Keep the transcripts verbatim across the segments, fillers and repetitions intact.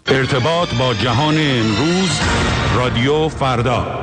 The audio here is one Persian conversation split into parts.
ارتباط با جهان امروز، رادیو فردا.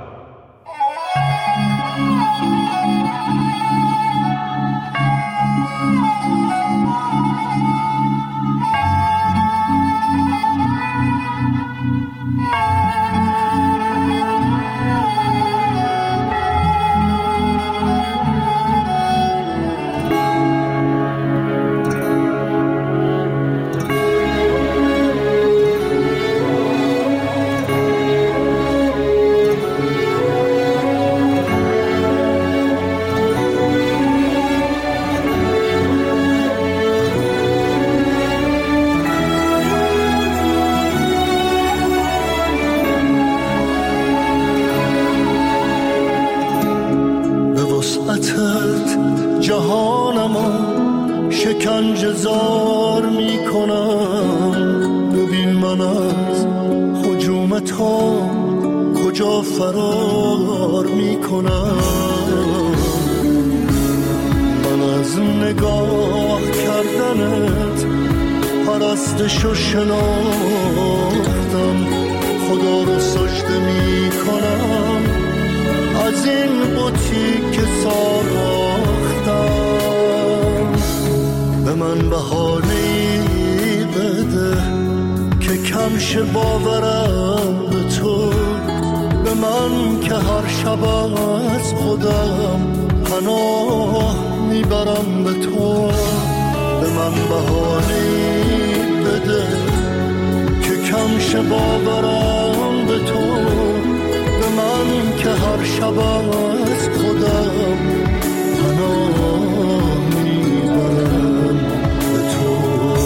شکنجه‌زار میکنم، ببین من از هجوم تو کجا فرار میکنم. من از نگاه کردنت پرستشو شناختم، خدا رو سجده میکنم از این بتی که ساختم. به من بهانه‌ای بده که کم شه باورم به تو، به من که هر شب از خودم پناه میبرم به تو. به من بهانه‌ای بده که کم شه باورم به تو، به من که هر شب از خودم پناه میبرم به تو.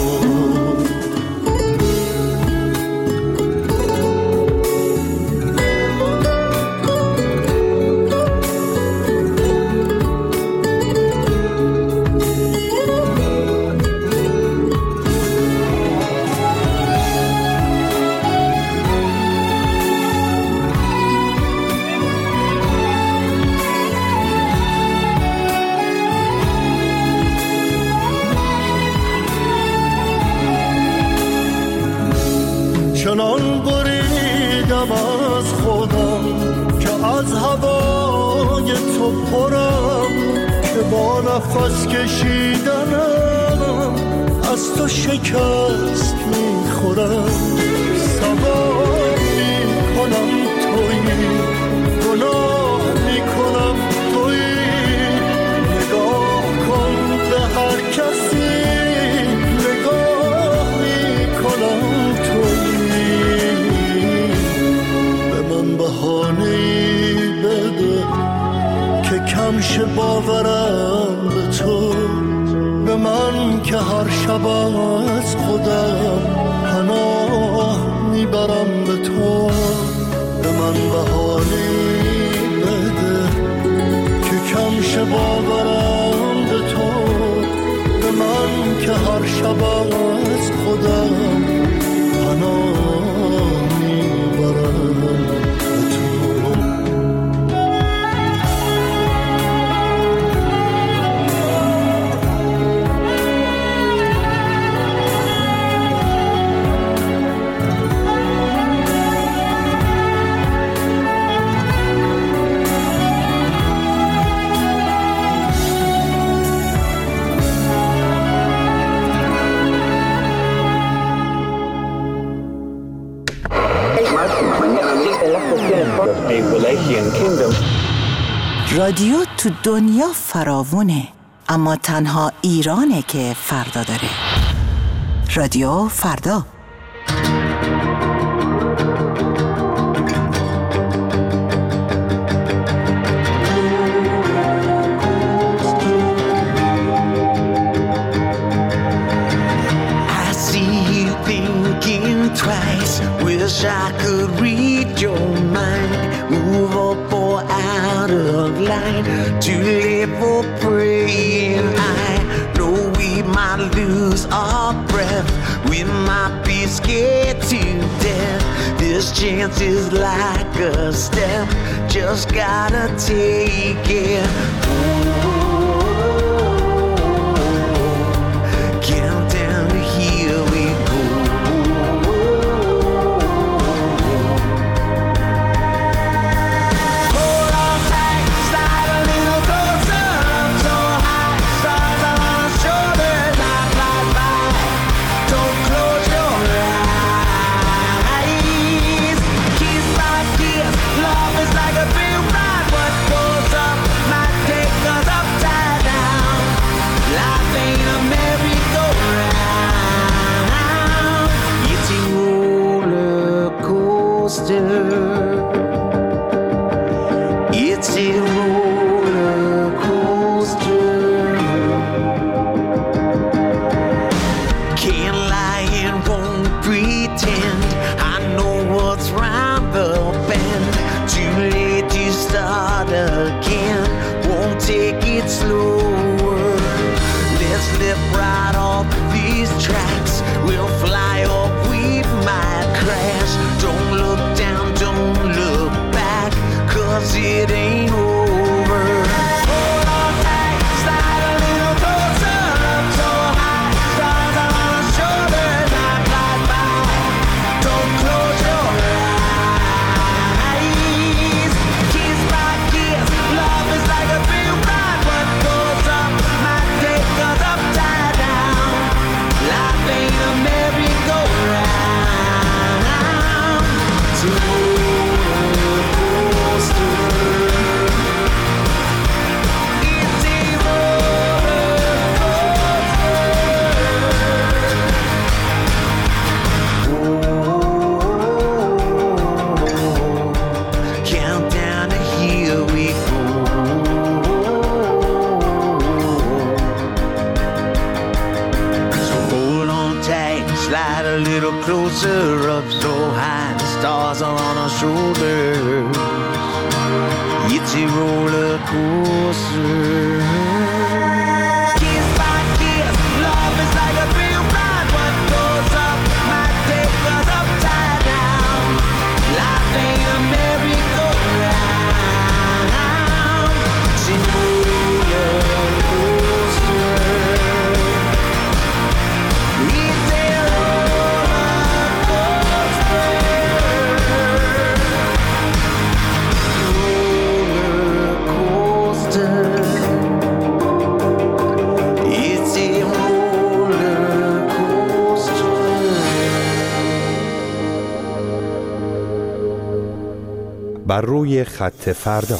چنان بریدم از خودم که از هوای تو پرم، که با نفس کشیدنم از تو شکست میخورم. سوار میکنم تویی، گناه میکنم تویی، نگاه کن به هر کسی نگاه میکنم تویی. بهانه‌ای بده که کم شه باورم به تو، به من که هر شب از خودم پناه میبرم به تو. به من بهانه‌ای بده که کم شه باورم به تو، به من که هر شب از خودم پناه میبرم. رادیو تو دنیا فراوونه، اما تنها ایرانه که فردا داره. رادیو فردا. I see you thinking twice, wish I could read your mind, move up or out of line, to live for praying. I know we might lose our breath, we might be scared to death. This chance is like a step, just gotta take it. Count down to here we go. a little closer up so high, the stars are on our shoulders. It's a roller coaster. Kiss by kiss, love is like a real ride. What goes up might take us upside down. Life ain't a merry-go-round. It's a roller coaster. It's a roller coaster. Roller coaster. It's a roller coaster. بر روی خط فردا.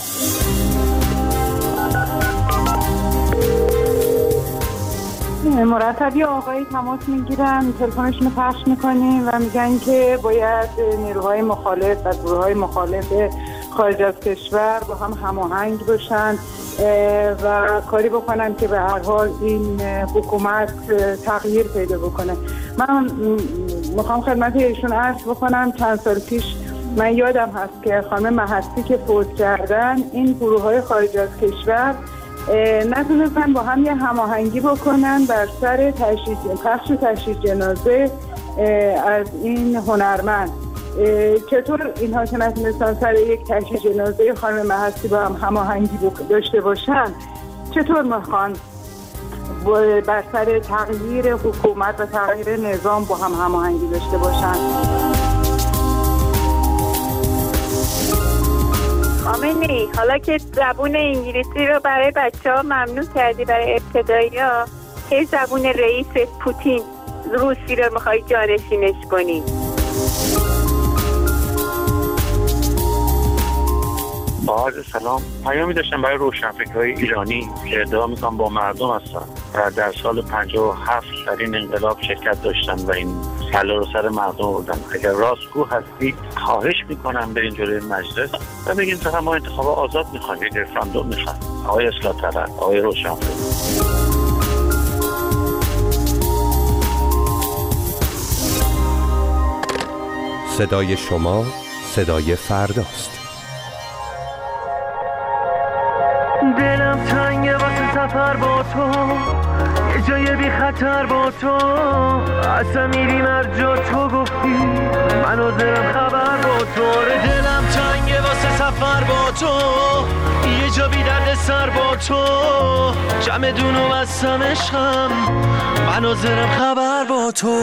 مرتبی آقایی تماس میگیرن، تلفنشون رو پخش میکنیم و میگن که باید نیروهای مخالف و گروههای مخالف خارج از کشور با هم هماهنگ باشن و کاری بکنن که به هر حال این حکومت تغییر پیدا بکنه. من میخوام خدمت ایشون عرض بکنم چند سال پیش من یادم هست که خانم مهستی که فوت کردن، این گروههای خارج از کشور نتونستن با هم یه هماهنگی بکنن بر سر تشییع پخش تشییع جنازه از این هنرمند. چطور اینها که نتونستن سر یک تشییع جنازه خانم مهستی با هم هماهنگی داشته باشن، چطور میخوان بر سر تغییر حکومت و تغییر نظام با هم هماهنگی داشته باشن؟ آمینی، حالا که زبون انگلیسی رو برای بچه ها ممنوع کردی برای ابتدایی ها، که زبون رئیس پوتین روسی رو میخوای جانشینش کنی؟ با عرض سلام، پیامی داشتم برای روشنفکرهای ایرانی که ادعا میکنم با مردم هستن و در سال پنجاه و هفت در این انقلاب شرکت داشتن و این سلا رو سر مردم بردن. اگر راستگو هستید خواهش میکنم برین جلوی مجلس و بگین فقط ما انتخاب آزاد میخوایم، یک رفراندوم میخوایم. آقای اصلاح طلب، آقای روشنفکر. صدای شما صدای فرداست. دلم تنگه واسه سفر با تو، یه جای بی خطر با تو، اصلا میریم هر جا تو گفتی، من و دلم خبر با تو. دلم تنگه واسه سفر با تو، یه جا بی درد سر با تو، جمع دونو بستم عشقم، من و دلم خبر با تو.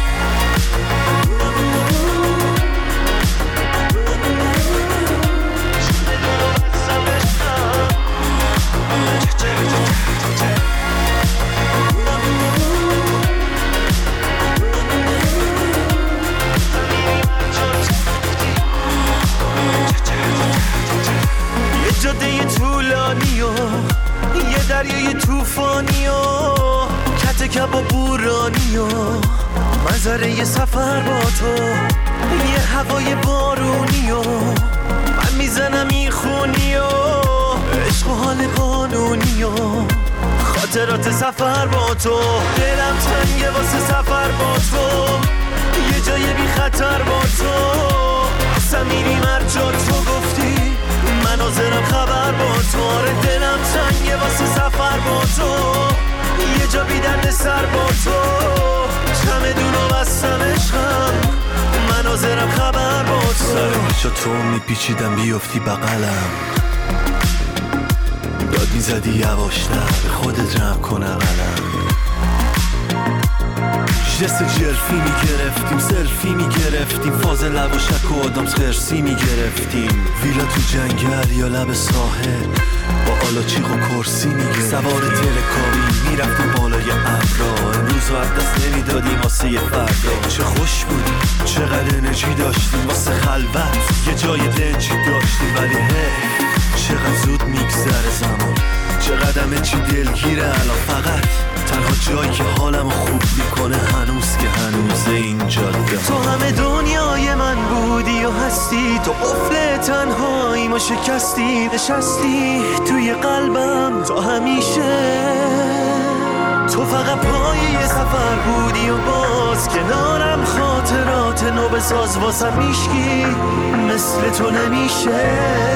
جاده طولانی و یه دریای توفانی و کت کباب بورانی و منظره یه سفر با تو، یه هوای بارونی و من میزنم این خونی و عشق و حال قانونی و خاطرات سفر با تو. دلم تنگه واسه سفر با تو، یه جای بی خطر با تو، اصلا میریم هر جا تو گفتی، من حاضرم خبر با تو. آره دلم تنگه واسه سفر با تو، یه جا بی درد سر با تو، چمدونو بستم عشقم، من حاضرم خبر با تو. سر چا تو میپیچیدم بیفتی بغلم، داد میزدی یواشتر به خودت رم کن اقلم، جست جرفی میگرفتیم، سلفی میگرفتیم، فاز لب و شک و آدامس خرسی میگرفتیم، ویلا تو جنگل یا لب ساحل با آلاچیق و کرسی میگرفتیم، سوار تلکابین میرفتیم بالای ابرا، امروز رو دست نمیدادیم واسه یه فردا. چه خوش بودیم، چقدر انرژی داشتیم واسه خلوت، یه جای دنجی داشتیم، ولی هی چقدر زود میگذره زمان، چقدر همه چی دلگیره الان، فقط تنها جایی که حالمو خوب میکنه هنوز که هنوز این جاده. تو همه دنیای من بودی و هستی، تو قفل تنهاییمو شکستی، نشستی توی قلبم تا همیشه، تو فقط پای سفر بودی و باز کنارم خاطرات نو بساز واسم میشکی مثل تو نمیشه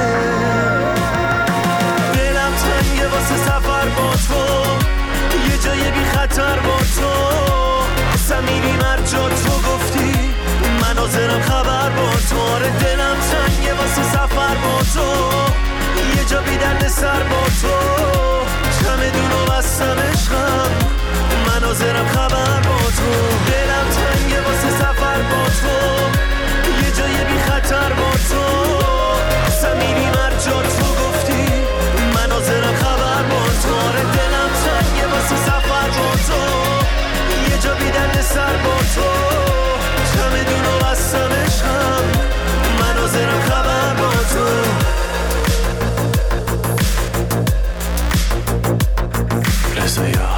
دلم تنگه واسه سفر با تو یه جای بی خطر با تو اصلا میری مرجا تو گفتی مناظرم خبر با تو آره دلم تنگه واسه سفر با تو یه جا بی درد سر با تو چمدون و بستم عشقم مناظرم خبر با تو دلم تنگه واسه سفر با تو یه جای بی خطر با تو اصلا میری مرجا تو گفتی مناظرم خبر با تو آره دلم تنگه واسه سفر با تو یه جا بی درد سر با تو چمدون و بستم عشقم مناظرم خبر با تو رضایا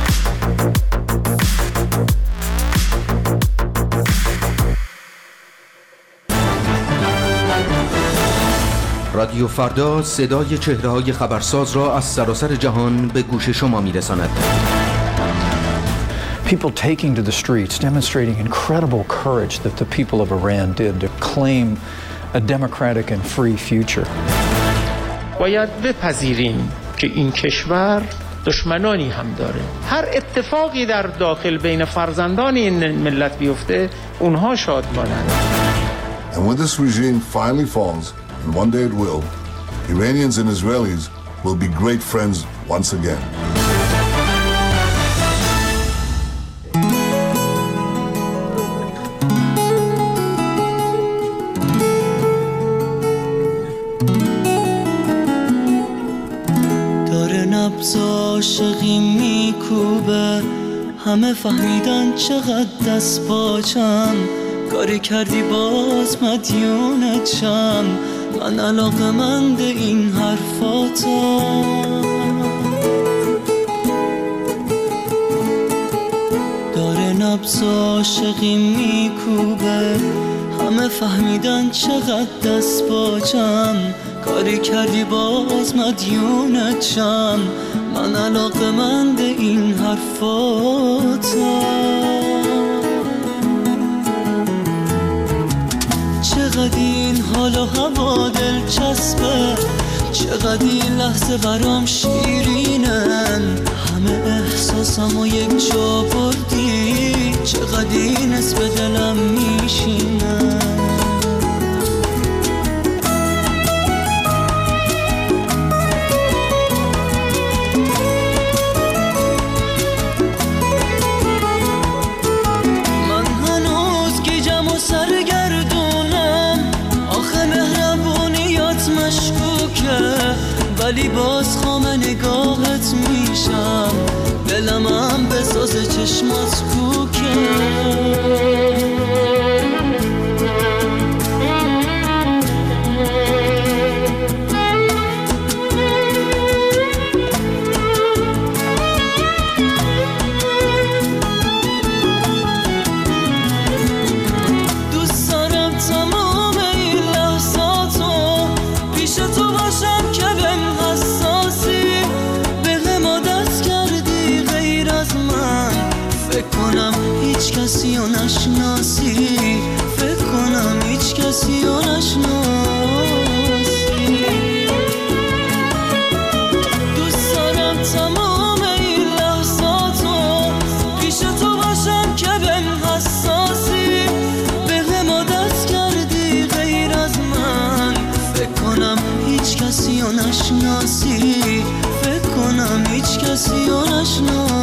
رادیو فردا صدای چهره‌های خبرساز را از سراسر جهان به گوش شما می‌رساند. People taking to the streets, demonstrating incredible courage that the people of Iran did to claim a democratic and free future. باید بپذیریم که این کشور دشمنانی هم داره. هر اتفاقی در داخل بین فرزندان این ملت بیفته، اونها شادمانند. And when this regime finally falls, and one day it will, Iranians and Israelis will be great friends once again. نبض عاشقی میکوبه همه فهمیدن چقدر دست پاچم کاری کردی باز مدیونتم من علاقه‌مند این حرفاتم داره نبض عاشقی میکوبه همه فهمیدن چقدر دست پاچم کاری کردی باز مدیونتم من علاقه‌مند این حرفاتم چقدر این حال و هوا دلچسبه چقدر این لحظه برام شیرینن همه احساسم و یک جا بردی چقدر این اسم دلم میشینن ولی باز خام نگاهت میشم دلم هم بساز چشمات کوکه دوست دارم تمام این لحظاتو پیش تو باشم که هیچ کسی رو نشناسی فکر کنم هیچ کسی رو نشناسی دوست دارم تمام این لحظاتو پیش تو باشم که بهم حساسی بهم عادت کردی غیر از من فکر کنم هیچ کسی رو نشناسی فکر کنم هیچ کسی رو نشناسی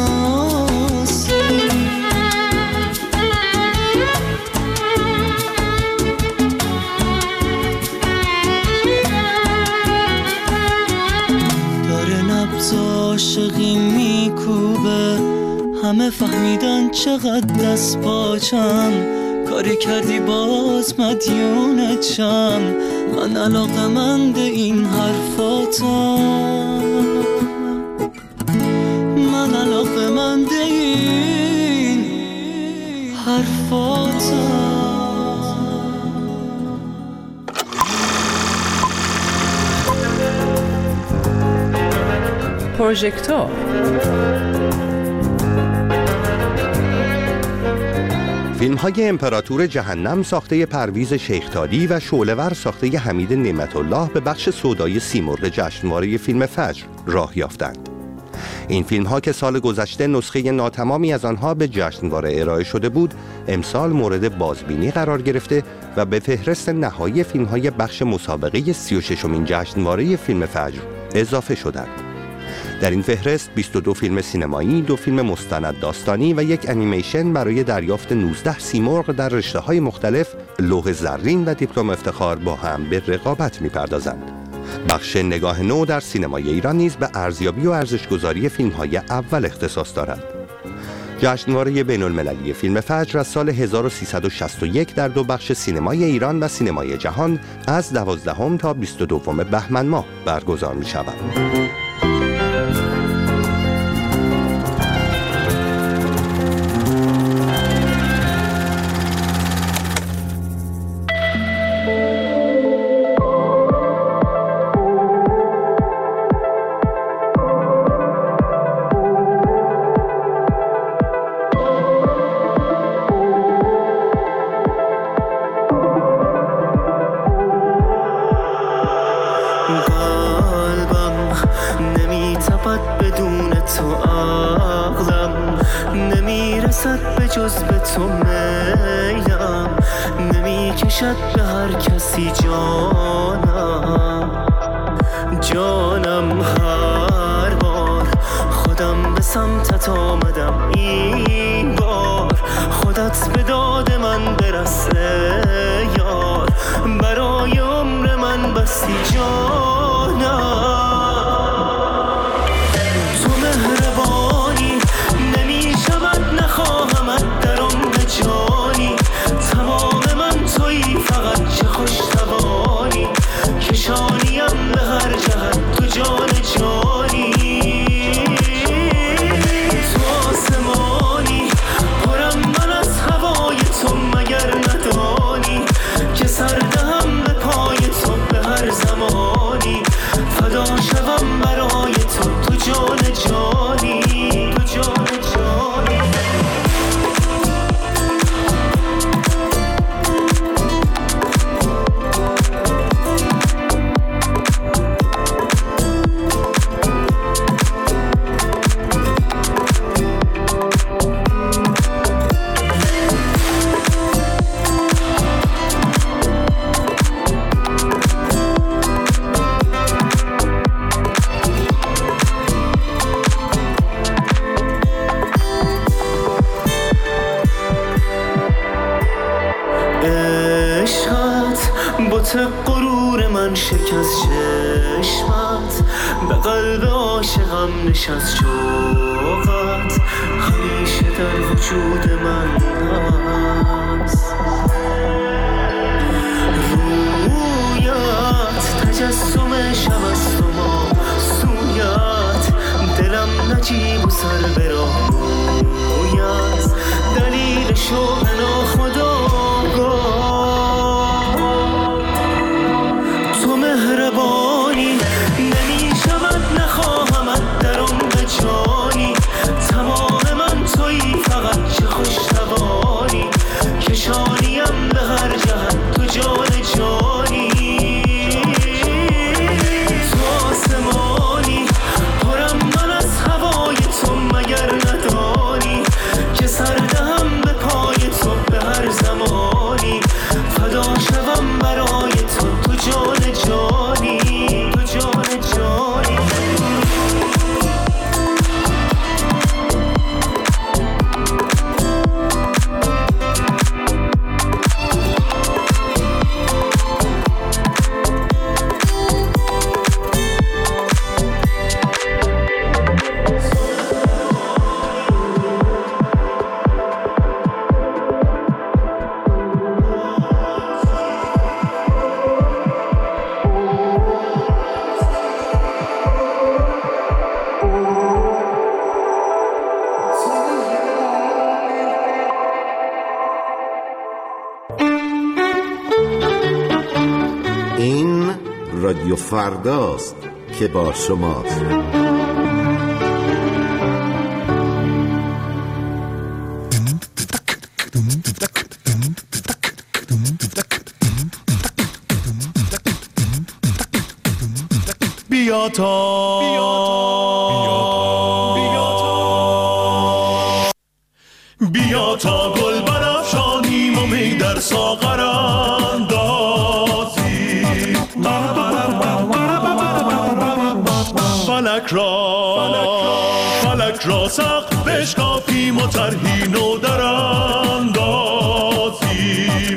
عاشقی میکوبه همه فهمیدن چقدر دست پاچم کاری کردی باز مدیونتم من علاقه‌مند این حرفاتم من علاقه‌مند این حرفاتم پروژکتور فیلم‌های امپراتور جهنم ساخته پرویز شیخ‌تادی و شعله‌ور ساخته حمید نعمت‌الله به بخش سودای سیمرغ جشنواره فیلم فجر راه یافتند. این فیلم‌ها که سال گذشته نسخه ناتمامی از آنها به جشنواره ارائه شده بود، امسال مورد بازبینی قرار گرفته و به فهرست نهایی فیلم‌های بخش مسابقه سی و ششمین جشنواره فیلم فجر اضافه شدند. در این فهرست بیست و دو فیلم سینمایی، دو فیلم مستند داستانی و یک انیمیشن برای دریافت نوزده سیمرغ در رشته‌های مختلف، لوح زرین و دیپلم افتخار با هم به رقابت می‌پردازند. بخش نگاه نو در سینمای ایران نیز به ارزیابی و ارزش‌گذاری فیلم‌های اول اختصاص دارد. جشنواره بین‌المللی فیلم فجر از سال هزار و سیصد و شصت و یک در دو بخش سینمای ایران و سینمای جهان از دوازدهم تا بیست و دوم بهمن ماه برگزار می‌شود. جز به تو میلم نمیکشد به هر کسی جانم جانم هر بار خودم به سمتت آمدم این بار خودت به داد من برسه یار برای عمر من بستی جانم تو مهربانی نمیشود نخواهمت در عمر جانی تمام من تویی فقط چه خوش توانی کشانیم به هر جهت تو جان جانی تو آسمانی پرم من از هوای تو مگر ندانی که سردهم به پای تو به هر زمانی فدا شوم برای تو تو جان جانی تو جان جانی غرور من شکست چشمت به قلب عاشقم نشست شوقت همیشه در وجود من هست رویت تجسم شب است و ما سویت دلم نجیب و سر به راه رویت دلیل شوق ناخودآگاه مهربانی نمیشود نخواهمت در عمر جانی تمام من تویی فقط چه خوش توانی کشانیم به هر جهت تو جان جانی تو آسمانی پرم من از هوای تو مگر ندانی که سردهم به پای تو به هر زمانی فدا شوم برای تو تو جان جانی تو جان جانی رادیو فرداست که با شماست. بیا تا بیا تا گل برافشانیم و می در ساغر اندازیم فلک را فلک را سقف بشکافیم و طرحی نو در اندازیم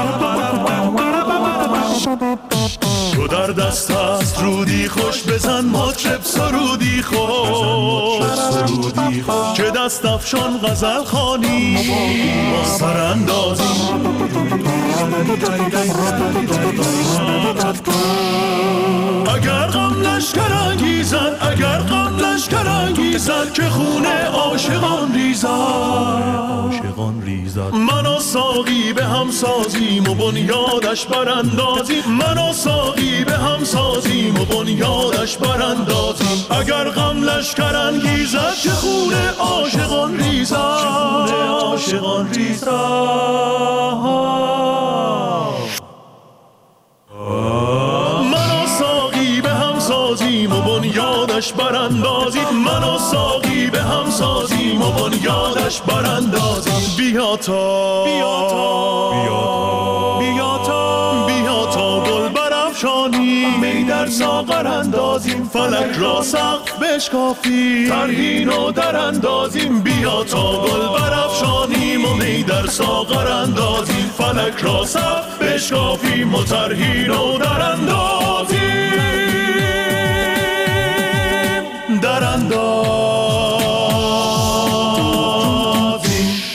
تو در دست است رودی خوش بزن مطرب سرودی خوش که دست افشان غزل خوانی با سر اندازی اگر غم لشکر انگیزن اگر غم لشکر انگیزن که خون عاشقان ریزد عاشقان ریزد من و ساقی به هم سازیم و بنیادش براندازیم من و ساقی به هم سازیم و بنیادش براندازیم اگر غم لشکر انگیزد که خون عاشقان ریزد خون عاشقان ریزد و بنیادش براندازیم من و ساقی به هم سازیم و بنیادش براندازیم بیا تا بیا تا بیا تا بیا تا گل برافشانیم می در ساغر اندازیم فلک را سقف بشکافیم طرحی نو در اندازیم بیا تا گل برافشانیم و می در ساغر اندازیم فلک را سقف بشکافیم و طرحی نو در اندازیم در اندازی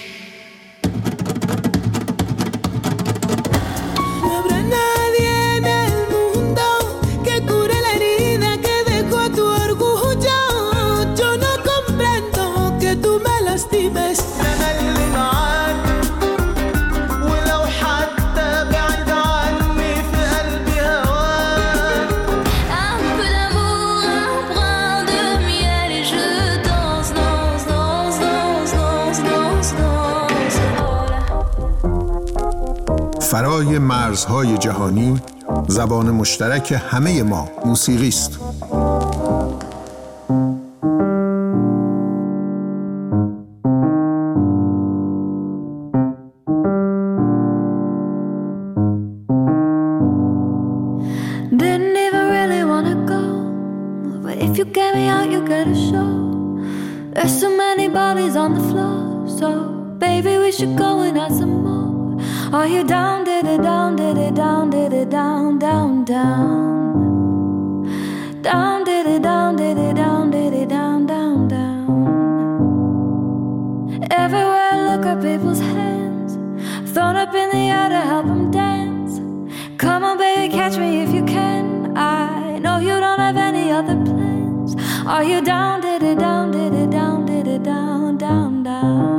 No habrá nadie en el mundo que cure la herida que dejó tu orgullo. Yo no comprendo que tú me lastimes. أنا اللي معاك ولو حتى بعيد عني في قلبي هواك. Un peu d'amour, un brin de miel et je danse, danse, danse, danse, danse, danse, danse. فرای مرزهای جهانی زبان مشترک همه ما موسیقی است. Didn't even really wanna go, but if you get me out, you get a show. There's so many bodies on the floor, so baby we should go and add some more. Are you down, did it down, did it down, did it down, down, down. Down, did it down, did it down, did it down, down, down. Everywhere I look at people's hands, thrown up in the air to help them dance. Come on baby, catch me if you can. I know you don't have any other plans. Are you down, did it down, did it down, did it down, down, down.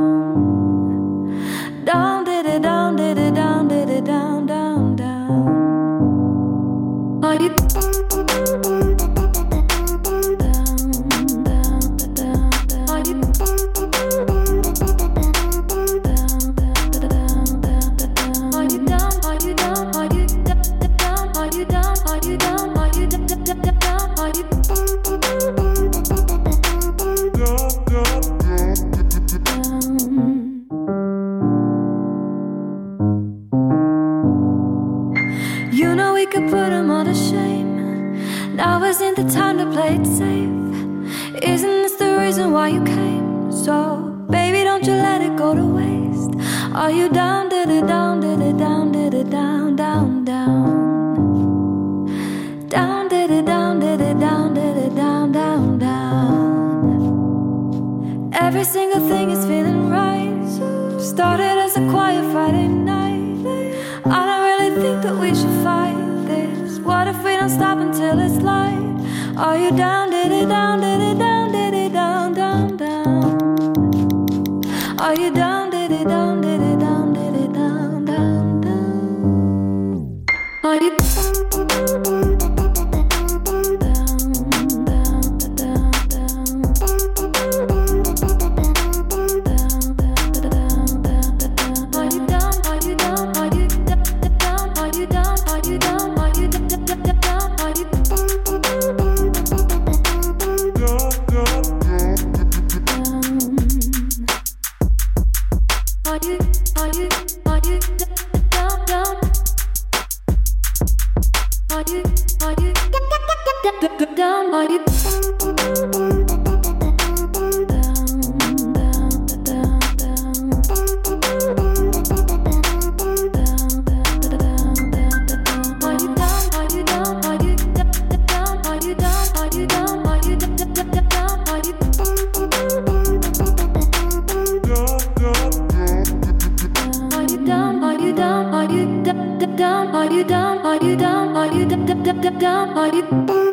Down, did it down, did it down, did it down, down, down. Are you You know we could put them all to shame. Now isn't the time to play it safe. Isn't this the reason why you came? So, baby, don't you let it go to waste. Are you down, did it down, did it down, did it down, down, down. Down, did it down, did it down, did it down, down, down. Every single thing is feeling right. Started as a quiet Friday night. I don't really think that we should fight this. What if we don't stop until it's light? Are you down, did it down, did it down, did it down, down, down. Are you down, did it down, did it down, did it down, down, down. Are you Are you down, are you down, are you down, are you down, are you down, are you down, are you down, are you